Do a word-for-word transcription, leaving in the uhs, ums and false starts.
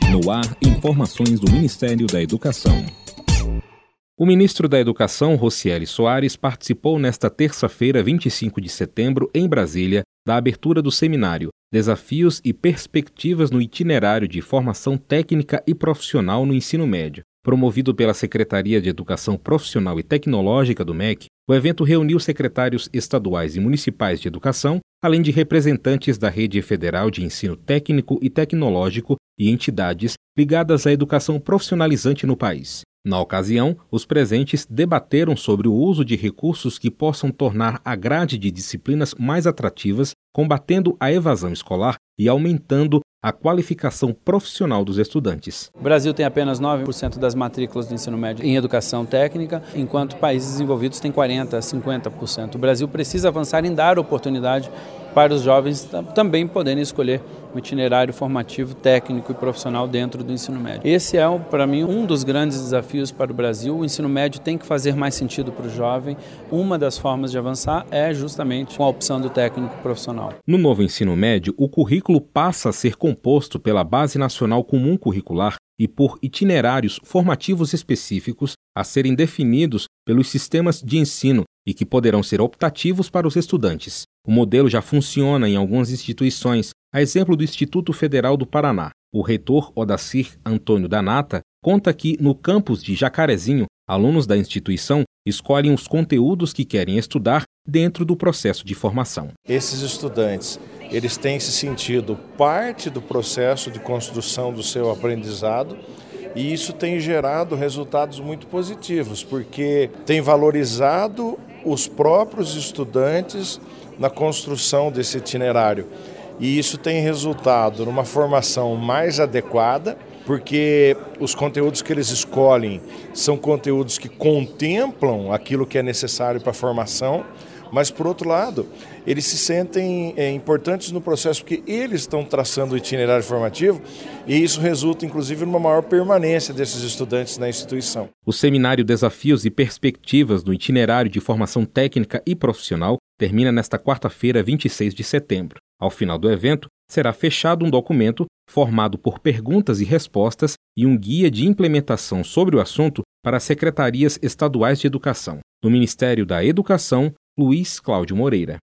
No ar, informações do Ministério da Educação. O ministro da Educação, Rocieli Soares, participou nesta terça-feira, vinte e cinco de setembro, em Brasília, da abertura do seminário Desafios e Perspectivas no Itinerário de Formação Técnica e Profissional no Ensino Médio. Promovido pela Secretaria de Educação Profissional e Tecnológica do M E C, o evento reuniu secretários estaduais e municipais de educação, além de representantes da Rede Federal de Ensino Técnico e Tecnológico e entidades ligadas à educação profissionalizante no país. Na ocasião, os presentes debateram sobre o uso de recursos que possam tornar a grade de disciplinas mais atrativas, combatendo a evasão escolar e aumentando a qualificação profissional dos estudantes. O Brasil tem apenas nove por cento das matrículas do ensino médio em educação técnica, enquanto países desenvolvidos têm quarenta por cento a cinquenta por cento. O Brasil precisa avançar em dar oportunidade para os jovens também poderem escolher o itinerário formativo técnico e profissional dentro do ensino médio. Esse é, para mim, um dos grandes desafios para o Brasil. O ensino médio tem que fazer mais sentido para o jovem. Uma das formas de avançar é justamente com a opção do técnico profissional. No novo ensino médio, o currículo passa a ser composto pela Base Nacional Comum Curricular e por itinerários formativos específicos a serem definidos pelos sistemas de ensino e que poderão ser optativos para os estudantes. O modelo já funciona em algumas instituições, a exemplo do Instituto Federal do Paraná. O reitor Odacir Antônio Danata conta que, no campus de Jacarezinho, alunos da instituição escolhem os conteúdos que querem estudar dentro do processo de formação. Esses estudantes, eles têm se sentido parte do processo de construção do seu aprendizado e isso tem gerado resultados muito positivos, porque tem valorizado os próprios estudantes na construção desse itinerário. E isso tem resultado numa formação mais adequada, porque os conteúdos que eles escolhem são conteúdos que contemplam aquilo que é necessário para a formação, mas, por outro lado, eles se sentem é, importantes no processo porque eles estão traçando o itinerário formativo e isso resulta, inclusive, numa maior permanência desses estudantes na instituição. O seminário Desafios e Perspectivas no Itinerário de Formação Técnica e Profissional termina nesta quarta-feira, vinte e seis de setembro. Ao final do evento, será fechado um documento formado por perguntas e respostas e um guia de implementação sobre o assunto para as secretarias estaduais de educação. Do Ministério da Educação, Luiz Cláudio Moreira.